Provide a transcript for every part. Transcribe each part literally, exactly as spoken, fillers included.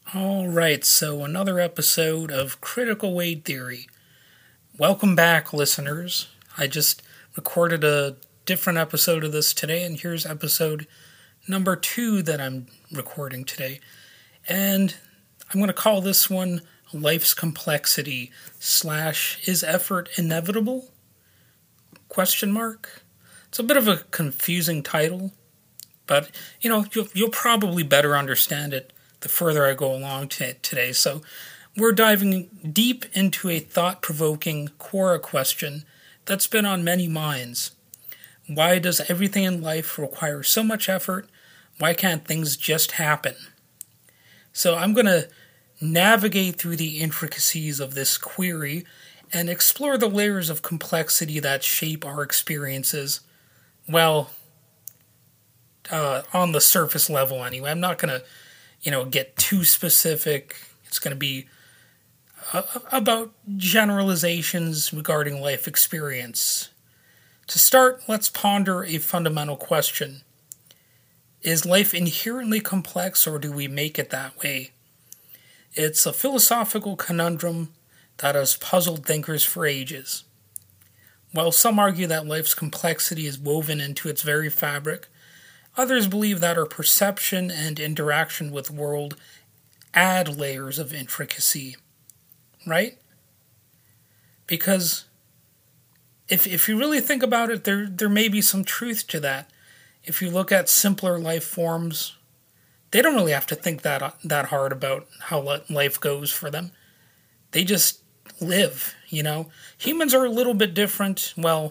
All right, so another episode of Critical Weight Theory. Welcome back, listeners. I just recorded a different episode of this today, and here's episode number two that I'm recording today. And I'm going to call this one Life's Complexity slash Is Effort Inevitable? Question mark. It's a bit of a confusing title, but, you know, you'll, you'll probably better understand it the further I go along t- today. So we're diving deep into a thought-provoking Quora question that's been on many minds. Why does everything in life require so much effort? Why can't things just happen? So I'm going to navigate through the intricacies of this query and explore the layers of complexity that shape our experiences. Well, uh, on the surface level anyway. I'm not going to you know, get too specific. It's going to be uh, about generalizations regarding life experience. To start, let's ponder a fundamental question. Is life inherently complex, or do we make it that way? It's a philosophical conundrum that has puzzled thinkers for ages. While some argue that life's complexity is woven into its very fabric, others believe that our perception and interaction with the world add layers of intricacy, right? Because if if you really think about it, there there may be some truth to that. If you look at simpler life forms, they don't really have to think that that hard about how life goes for them. They just live, you know. Humans are a little bit different, well,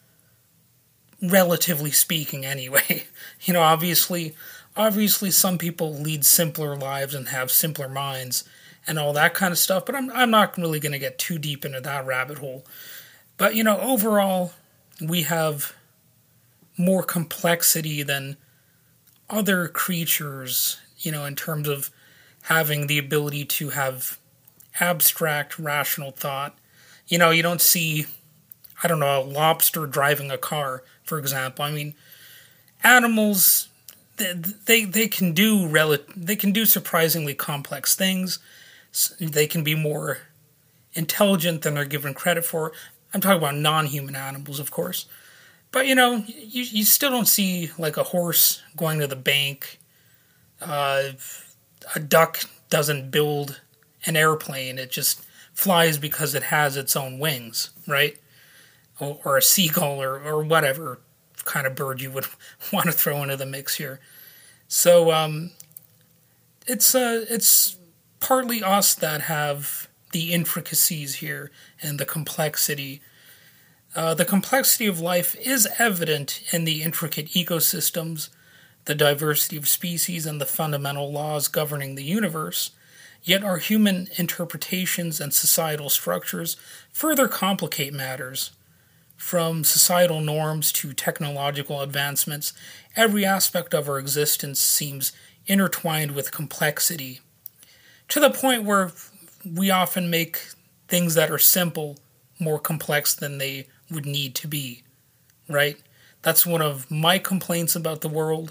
relatively speaking anyway. You know, obviously obviously some people lead simpler lives and have simpler minds and all that kind of stuff, but I'm I'm not really going to get too deep into that rabbit hole. But, you know, overall, we have more complexity than other creatures, you know, in terms of having the ability to have abstract, rational thought. You know, you don't see, I don't know, a lobster driving a car, for example. I mean, animals, they they, they can do rel- they can do surprisingly complex things. They can be more intelligent than they're given credit for. I'm talking about non-human animals, of course. But, you know, you, you still don't see, like, a horse going to the bank. Uh, a duck doesn't build an airplane. It just flies because it has its own wings, right? Or, or a seagull or, or whatever kind of bird you would want to throw into the mix here. So um, it's uh, it's partly us that have the intricacies here and the complexity. Uh, the complexity of life is evident in the intricate ecosystems, the diversity of species, and the fundamental laws governing the universe. Yet our human interpretations and societal structures further complicate matters. From societal norms to technological advancements, every aspect of our existence seems intertwined with complexity, to the point where we often make things that are simple more complex than they would need to be, right? That's one of my complaints about the world,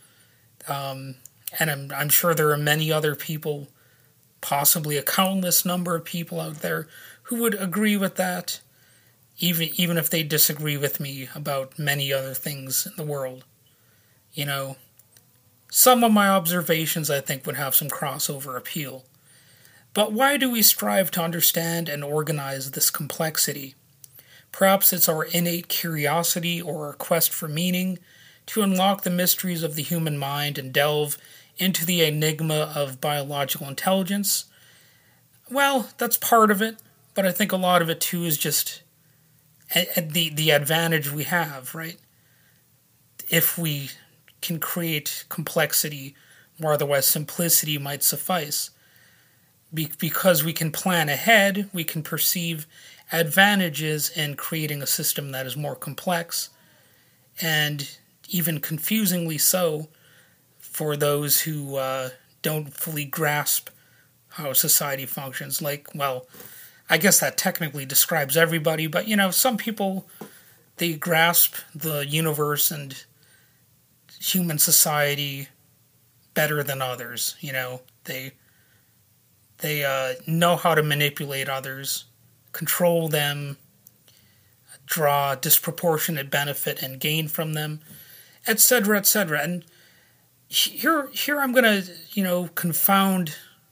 um, and I'm, I'm sure there are many other people, possibly a countless number of people out there who would agree with that, even even if they disagree with me about many other things in the world. You know, some of my observations I think would have some crossover appeal. But why do we strive to understand and organize this complexity? Perhaps it's our innate curiosity or our quest for meaning, to unlock the mysteries of the human mind and delve into the enigma of biological intelligence. Well, that's part of it, but I think a lot of it too is just the the advantage we have, right? If we can create complexity where otherwise simplicity might suffice. Be- because we can plan ahead, we can perceive advantages in creating a system that is more complex, and even confusingly so for those who uh, don't fully grasp how society functions. Like, well, I guess that technically describes everybody, but, you know, some people, they grasp the universe and human society better than others, you know. They They uh, know how to manipulate others, control them, draw disproportionate benefit and gain from them, et cetera, et cetera. And here, here I'm going to, you know, confound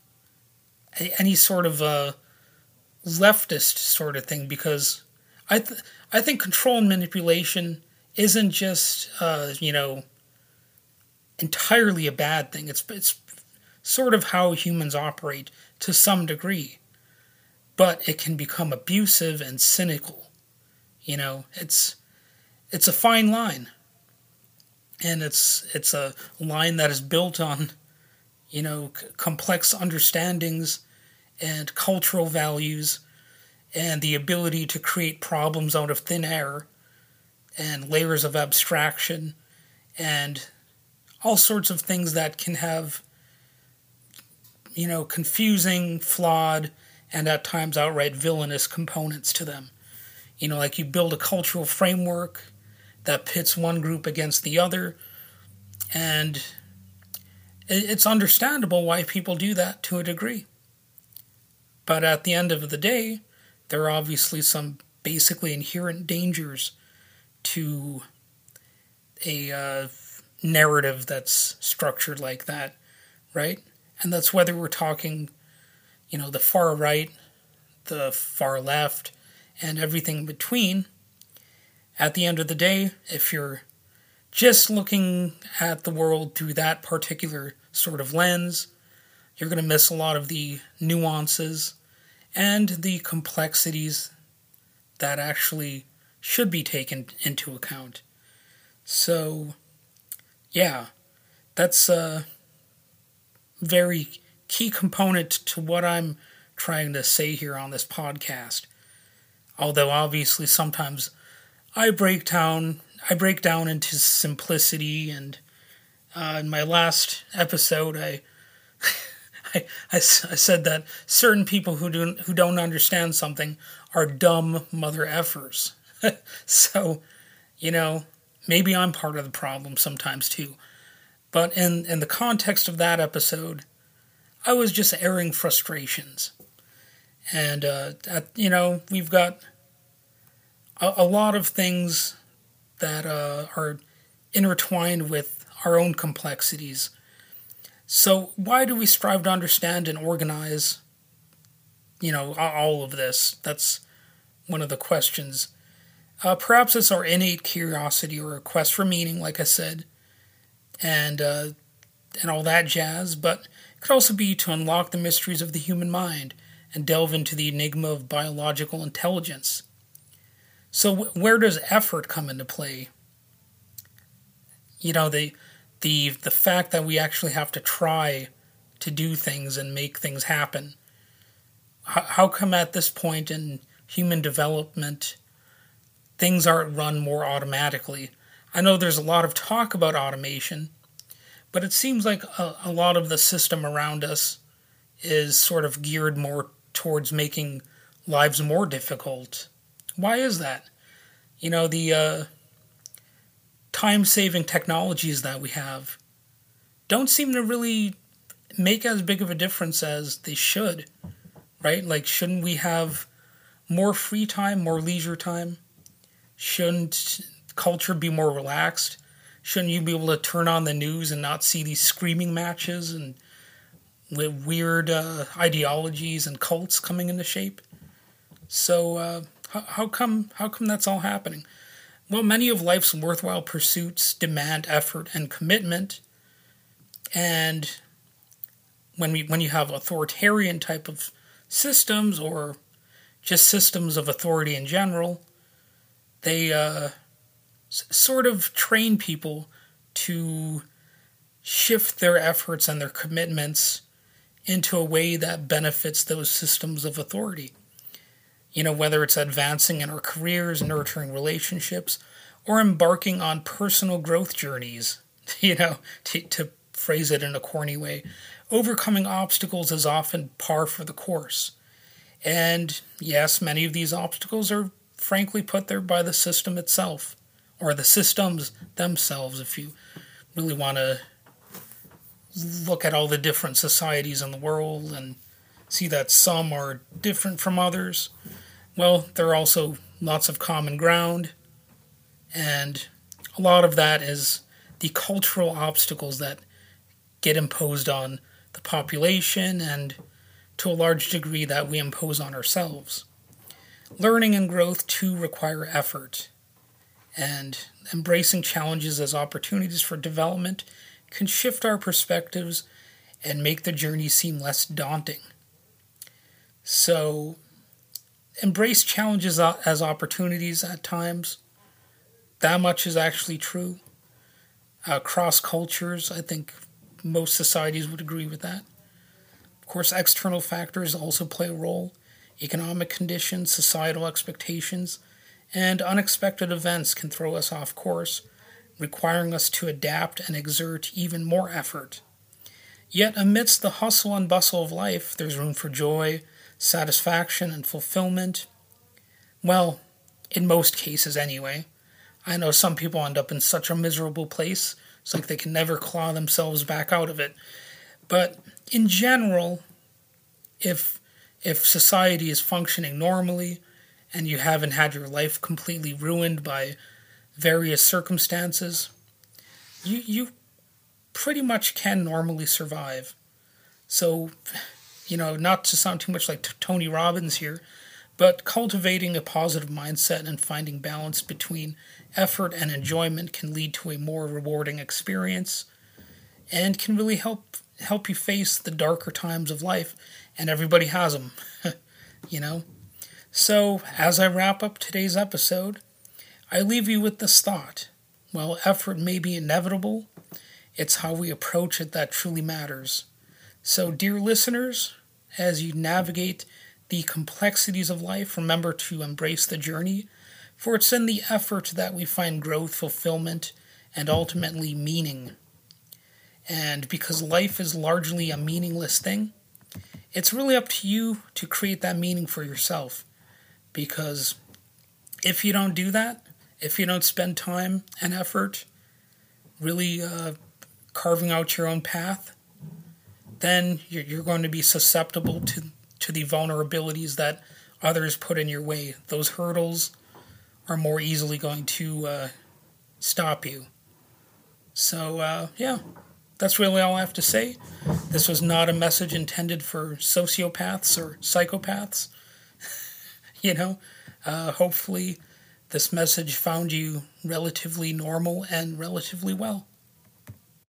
any sort of uh, leftist sort of thing, because I, th- I think control and manipulation isn't just, uh, you know, entirely a bad thing. It's it's sort of how humans operate to some degree, but it can become abusive and cynical. You know, it's it's a fine line, and it's it's a line that is built on, you know, c- complex understandings and cultural values, and the ability to create problems out of thin air, and layers of abstraction, and all sorts of things that can have, you know, confusing, flawed, and at times outright villainous components to them. You know, like you build a cultural framework that pits one group against the other, and it's understandable why people do that to a degree. But at the end of the day, there are obviously some basically inherent dangers to a uh, narrative that's structured like that, right? And that's whether we're talking, you know, the far right, the far left, and everything in between. At the end of the day, if you're just looking at the world through that particular sort of lens, you're going to miss a lot of the nuances and the complexities that actually should be taken into account. So, yeah, that's a very key component to what I'm trying to say here on this podcast. Although obviously sometimes I break down I break down into simplicity, and uh, in my last episode I, I, I, I said that certain people who don't who don't understand something are dumb mother effers. So, you know, maybe I'm part of the problem sometimes too. But in, in the context of that episode, I was just airing frustrations. And, uh, at, you know, we've got a, a lot of things that uh, are intertwined with our own complexities. So why do we strive to understand and organize, you know, all of this? That's one of the questions. Uh, perhaps it's our innate curiosity or a quest for meaning, like I said, and uh, and all that jazz, but it could also be to unlock the mysteries of the human mind and delve into the enigma of biological intelligence. So w- where does effort come into play? You know, the the the fact that we actually have to try to do things and make things happen. H- how come at this point in human development things aren't run more automatically? I know there's a lot of talk about automation, but it seems like a, a lot of the system around us is sort of geared more towards making lives more difficult. Why is that? You know, the uh, time-saving technologies that we have don't seem to really make as big of a difference as they should, right? Like, shouldn't we have more free time, more leisure time? Shouldn't culture be more relaxed? Shouldn't you be able to turn on the news and not see these screaming matches and with weird uh, ideologies and cults coming into shape? So uh, how, how come how come that's all happening? Well, many of life's worthwhile pursuits demand effort and commitment, and when we when you have authoritarian type of systems or just systems of authority in general, they uh, s- sort of train people to shift their efforts and their commitments into a way that benefits those systems of authority. You know, whether it's advancing in our careers, nurturing relationships, or embarking on personal growth journeys, you know, to, to phrase it in a corny way. Overcoming obstacles is often par for the course. And yes, many of these obstacles are frankly put there by the system itself, or the systems themselves, if you really want to look at all the different societies in the world and see that some are different from others. Well, there are also lots of common ground, and a lot of that is the cultural obstacles that get imposed on the population and to a large degree that we impose on ourselves. Learning and growth too require effort, and embracing challenges as opportunities for development can shift our perspectives and make the journey seem less daunting. So, embrace challenges as opportunities at times. That much is actually true. Across cultures, I think most societies would agree with that. Of course, external factors also play a role. Economic conditions, societal expectations, and unexpected events can throw us off course, requiring us to adapt and exert even more effort. Yet, amidst the hustle and bustle of life, there's room for joy, satisfaction, and fulfillment. Well, in most cases anyway. I know some people end up in such a miserable place, it's like they can never claw themselves back out of it. But in general, if if society is functioning normally and you haven't had your life completely ruined by various circumstances, you you pretty much can normally survive. So, you know, not to sound too much like t- Tony Robbins here, but cultivating a positive mindset and finding balance between effort and enjoyment can lead to a more rewarding experience and can really help help you face the darker times of life, and everybody has them, you know? So, as I wrap up today's episode, I leave you with this thought. While effort may be inevitable, it's how we approach it that truly matters. So, dear listeners, as you navigate the complexities of life, remember to embrace the journey, for it's in the effort that we find growth, fulfillment, and ultimately meaning. And because life is largely a meaningless thing, it's really up to you to create that meaning for yourself. Because if you don't do that, if you don't spend time and effort really uh, carving out your own path, then you're, you're going to be susceptible to, to the vulnerabilities that others put in your way. Those hurdles are more easily going to uh, stop you. So, uh, yeah, that's really all I have to say. This was not a message intended for sociopaths or psychopaths. you know, uh, hopefully this message found you relatively normal and relatively well.